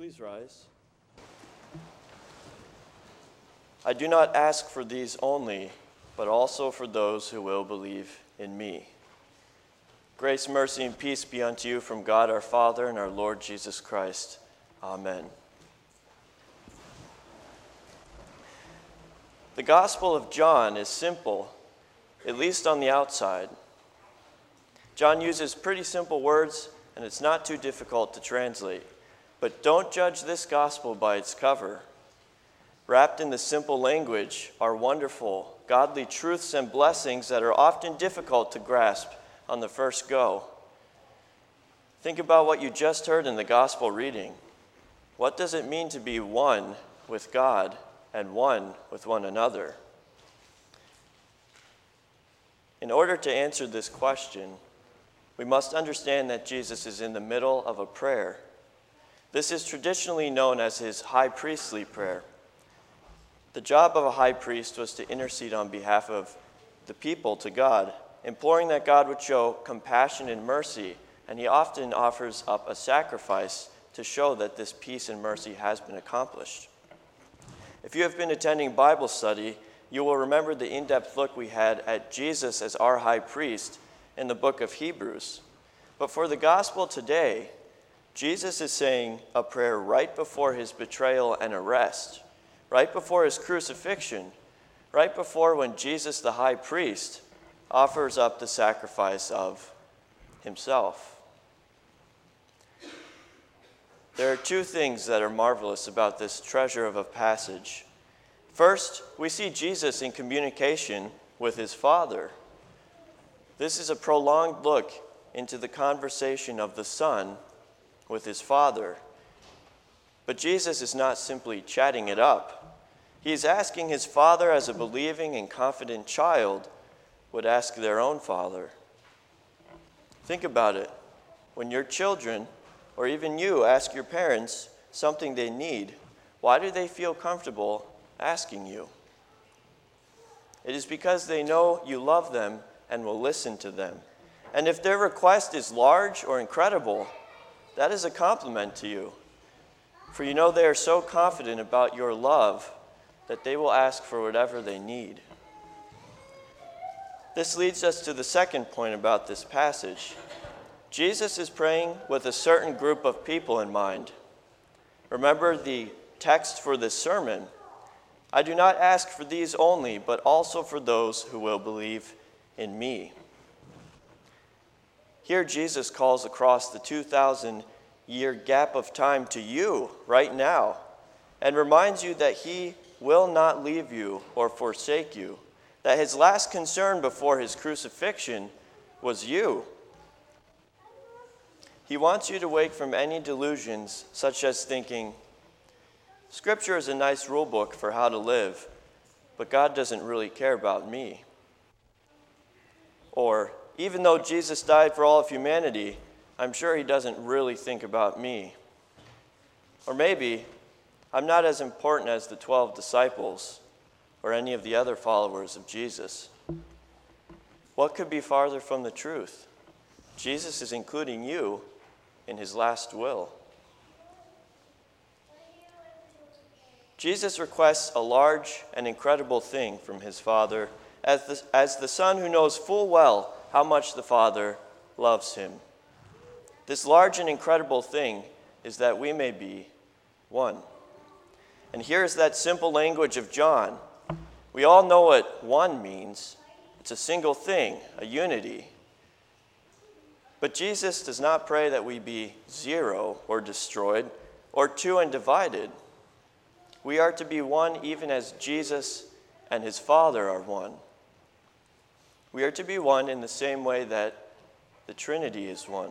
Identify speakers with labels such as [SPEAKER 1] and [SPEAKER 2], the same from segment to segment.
[SPEAKER 1] Please rise. I do not ask for these only, but also for those who will believe in me. Grace, mercy, and peace be unto you from God our Father and our Lord Jesus Christ. Amen. The Gospel of John is simple, at least on the outside. John uses pretty simple words, and it's not too difficult to translate. But don't judge this gospel by its cover. Wrapped in the simple language are wonderful, godly truths and blessings that are often difficult to grasp on the first go. Think about what you just heard in the gospel reading. What does it mean to be one with God and one with one another? In order to answer this question, we must understand that Jesus is in the middle of a prayer. This is traditionally known as his high priestly prayer. The job of a high priest was to intercede on behalf of the people to God, imploring that God would show compassion and mercy, and he often offers up a sacrifice to show that this peace and mercy has been accomplished. If you have been attending Bible study, you will remember the in-depth look we had at Jesus as our high priest in the book of Hebrews. But for the gospel today, Jesus is saying a prayer right before his betrayal and arrest, right before his crucifixion, right before when Jesus, the high priest, offers up the sacrifice of himself. There are two things that are marvelous about this treasure of a passage. First, we see Jesus in communication with his Father. This is a prolonged look into the conversation of the Son with his Father. But Jesus is not simply chatting it up. He is asking his Father as a believing and confident child would ask their own father. Think about it. When your children, or even you, ask your parents something they need, why do they feel comfortable asking you? It is because they know you love them and will listen to them. And if their request is large or incredible, that is a compliment to you. For you know they are so confident about your love that they will ask for whatever they need. This leads us to the second point about this passage. Jesus is praying with a certain group of people in mind. Remember the text for this sermon. I do not ask for these only, but also for those who will believe in me. Here Jesus calls across the 2,000-year gap of time to you right now and reminds you that he will not leave you or forsake you, that his last concern before his crucifixion was you. He wants you to wake from any delusions such as thinking, Scripture is a nice rule book for how to live, but God doesn't really care about me. Or, even though Jesus died for all of humanity, I'm sure he doesn't really think about me. Or maybe, I'm not as important as the 12 disciples or any of the other followers of Jesus. What could be farther from the truth? Jesus is including you in his last will. Jesus requests a large and incredible thing from his Father as the Son who knows full well how much the Father loves him. This large and incredible thing is that we may be one. And here's that simple language of John. We all know what one means. It's a single thing, a unity. But Jesus does not pray that we be zero or destroyed or two and divided. We are to be one even as Jesus and his Father are one. We are to be one in the same way that the Trinity is one.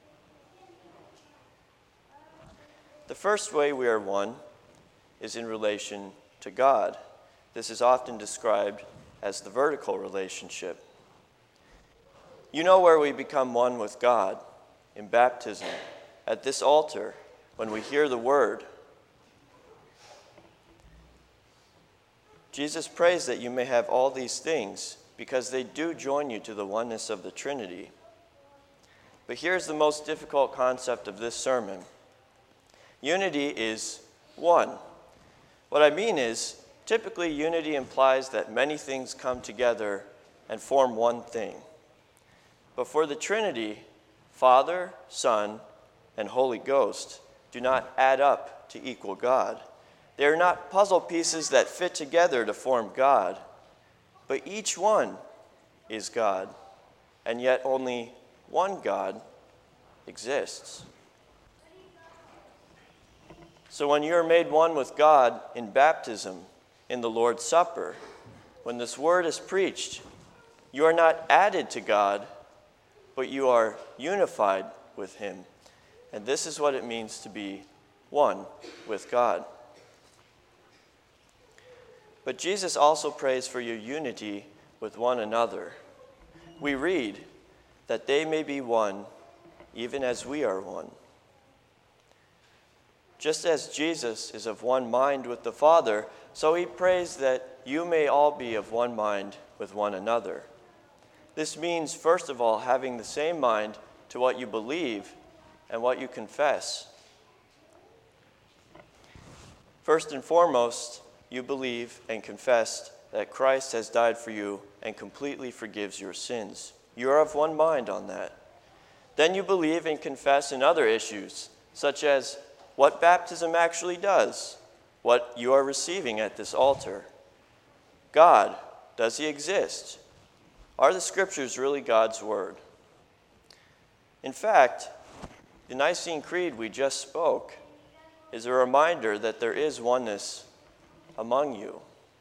[SPEAKER 1] The first way we are one is in relation to God. This is often described as the vertical relationship. You know where we become one with God? In baptism, at this altar, when we hear the word. Jesus prays that you may have all these things because they do join you to the oneness of the Trinity. But here's the most difficult concept of this sermon. Unity is one. What I mean is, typically unity implies that many things come together and form one thing. But for the Trinity, Father, Son, and Holy Ghost do not add up to equal God. They are not puzzle pieces that fit together to form God, but each one is God, and yet only one God exists. So when you are made one with God in baptism, in the Lord's Supper, when this word is preached, you are not added to God, but you are unified with him. And this is what it means to be one with God. But Jesus also prays for your unity with one another. We read that they may be one, even as we are one. Just as Jesus is of one mind with the Father, so he prays that you may all be of one mind with one another. This means, first of all, having the same mind to what you believe and what you confess. First and foremost, you believe and confess that Christ has died for you and completely forgives your sins. You are of one mind on that. Then you believe and confess in other issues, such as what baptism actually does, what you are receiving at this altar. God, does he exist? Are the scriptures really God's word? In fact, the Nicene Creed we just spoke is a reminder that there is oneness among you.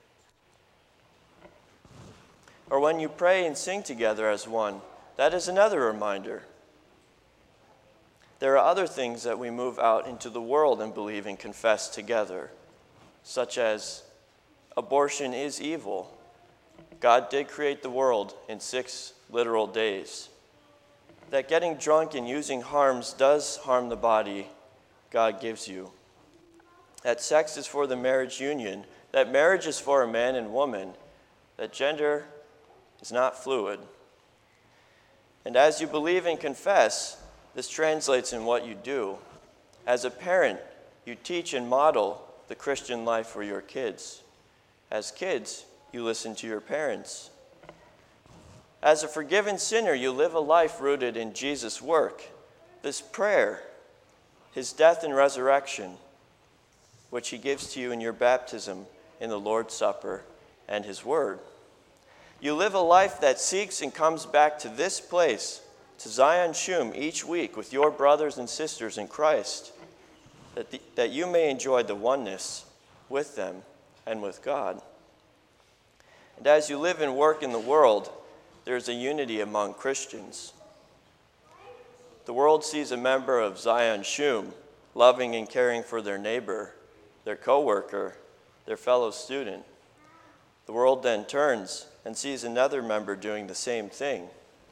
[SPEAKER 1] Or when you pray and sing together as one, that is another reminder. There are other things that we move out into the world and believe and confess together, such as abortion is evil. God did create the world in 6 literal days. That getting drunk and using harms does harm the body God gives you. That sex is for the marriage union, that marriage is for a man and woman, that gender is not fluid. And as you believe and confess, this translates in what you do. As a parent, you teach and model the Christian life for your kids. As kids, you listen to your parents. As a forgiven sinner, you live a life rooted in Jesus' work, this prayer, his death and resurrection, which he gives to you in your baptism, in the Lord's Supper, and his word. You live a life that seeks and comes back to this place, to Zion Shum, each week with your brothers and sisters in Christ, that you may enjoy the oneness with them and with God. And as you live and work in the world, there is a unity among Christians. The world sees a member of Zion Shum loving and caring for their neighbor, their co-worker, their fellow student. The world then turns and sees another member doing the same thing.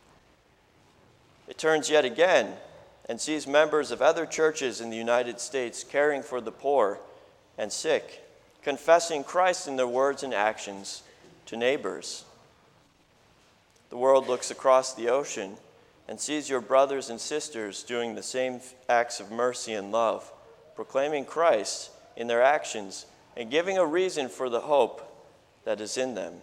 [SPEAKER 1] It turns yet again and sees members of other churches in the United States caring for the poor and sick, confessing Christ in their words and actions to neighbors. The world looks across the ocean and sees your brothers and sisters doing the same acts of mercy and love, proclaiming Christ in their actions and giving a reason for the hope that is in them.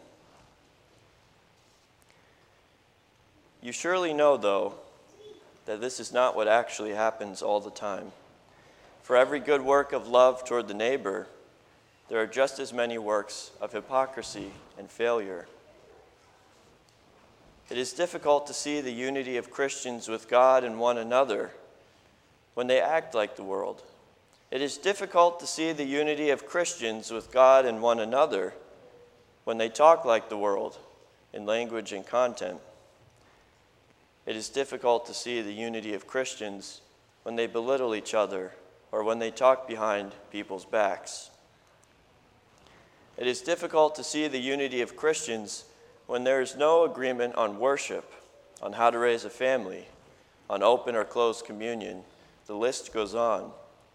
[SPEAKER 1] You surely know, though, that this is not what actually happens all the time. For every good work of love toward the neighbor, there are just as many works of hypocrisy and failure. It is difficult to see the unity of Christians with God and one another when they act like the world. It is difficult to see the unity of Christians with God and one another when they talk like the world in language and content. It is difficult to see the unity of Christians when they belittle each other or when they talk behind people's backs. It is difficult to see the unity of Christians when there is no agreement on worship, on how to raise a family, on open or closed communion. The list goes on.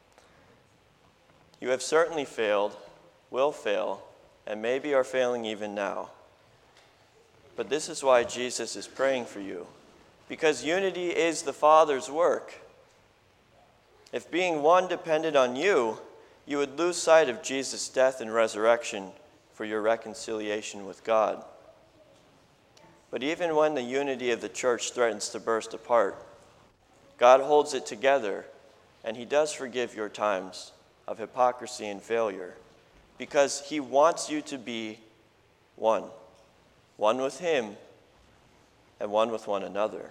[SPEAKER 1] You have certainly failed, will fail, and maybe are failing even now. But this is why Jesus is praying for you, because unity is the Father's work. If being one depended on you, you would lose sight of Jesus' death and resurrection for your reconciliation with God. But even when the unity of the church threatens to burst apart, God holds it together, and he does forgive your times of hypocrisy and failure, because he wants you to be one with him and one with one another.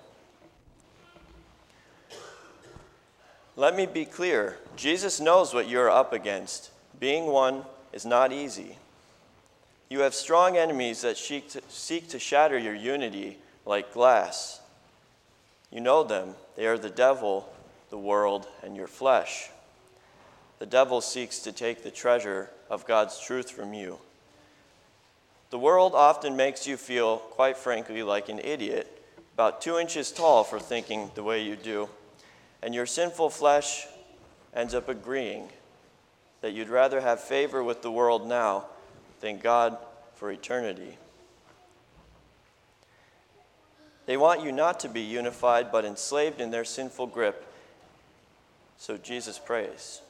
[SPEAKER 1] Let me be clear. Jesus knows what you're up against. Being one is not easy. You have strong enemies that seek to shatter your unity like glass. You know them. They are the devil, the world, and your flesh. The devil seeks to take the treasure of God's truth from you. The world often makes you feel, quite frankly, like an idiot, about 2 inches tall for thinking the way you do. And your sinful flesh ends up agreeing that you'd rather have favor with the world now than God for eternity. They want you not to be unified, but enslaved in their sinful grip. So Jesus prays.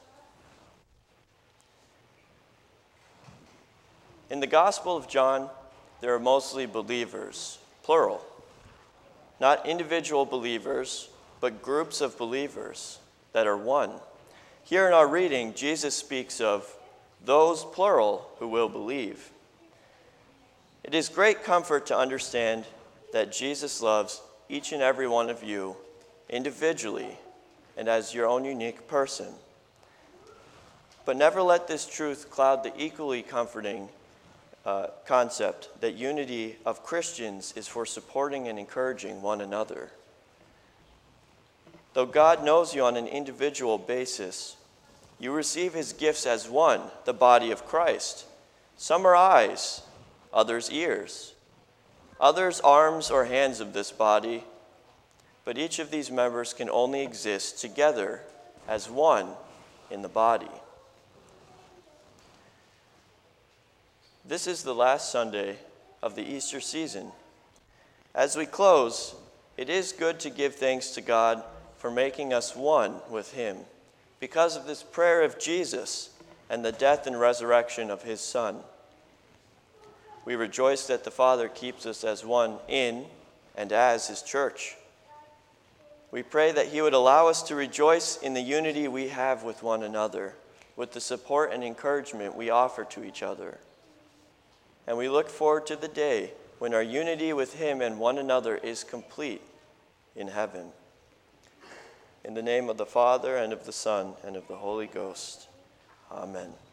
[SPEAKER 1] In the Gospel of John, there are mostly believers, plural. Not individual believers, but groups of believers that are one. Here in our reading, Jesus speaks of those, plural, who will believe. It is great comfort to understand that Jesus loves each and every one of you individually and as your own unique person. But never let this truth cloud the equally comforting concept that unity of Christians is for supporting and encouraging one another. Though God knows you on an individual basis, you receive his gifts as one, the body of Christ. Some are eyes, others ears, others arms or hands of this body, but each of these members can only exist together as one in the body. This is the last Sunday of the Easter season. As we close, it is good to give thanks to God for making us one with him because of this prayer of Jesus and the death and resurrection of his Son. We rejoice that the Father keeps us as one in and as his church. We pray that he would allow us to rejoice in the unity we have with one another, with the support and encouragement we offer to each other. And we look forward to the day when our unity with him and one another is complete in heaven. In the name of the Father, and of the Son, and of the Holy Ghost. Amen.